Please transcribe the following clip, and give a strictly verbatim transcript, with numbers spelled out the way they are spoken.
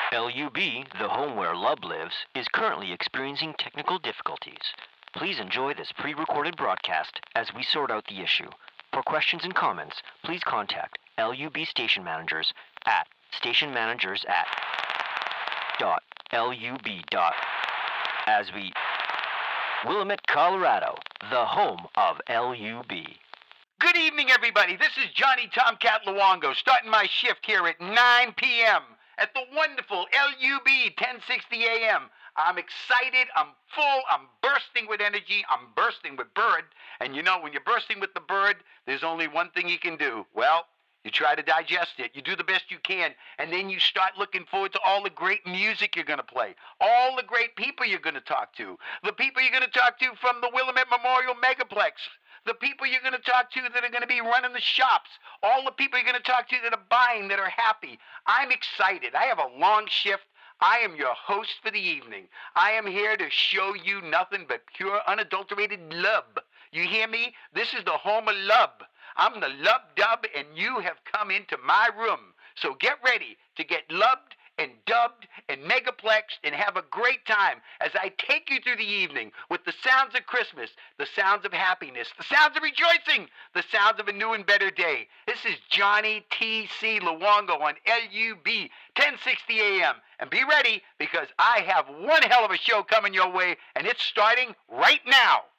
L U B, the home where love lives, is currently experiencing technical difficulties. Please enjoy this pre-recorded broadcast as we sort out the issue. For questions and comments, please contact L U B station managers at stationmanagers at dot lub dot as we Willamette, Colorado, the home of L U B. Good evening, everybody. This is Johnny Tomcat Luongo, starting my shift here at nine p.m. at the wonderful L U B ten sixty A M. I'm excited, I'm full, I'm bursting with energy, I'm bursting with bird. And you know, when you're bursting with the bird, there's only one thing you can do. Well, you try to digest it, you do the best you can, and then you start looking forward to all the great music you're going to play, all the great people you're going to talk to, the people you're going to talk to from the Willamette Memorial Megaplex, the people you're going to talk to that are going to be running the shops, all the people you're going to talk to that are buying, that are happy. I'm excited. I have a long shift. I am your host for the evening. I am here to show you nothing but pure, unadulterated love. You hear me? This is the home of love. I'm the love dub, and you have come into my room. So get ready to get loved and dubbed and megaplexed and have a great time as I take you through the evening with the sounds of Christmas, the sounds of happiness, the sounds of rejoicing, the sounds of a new and better day. This is Johnny T C Luongo on L U B ten sixty A M. And be ready, because I have one hell of a show coming your way, and it's starting right now.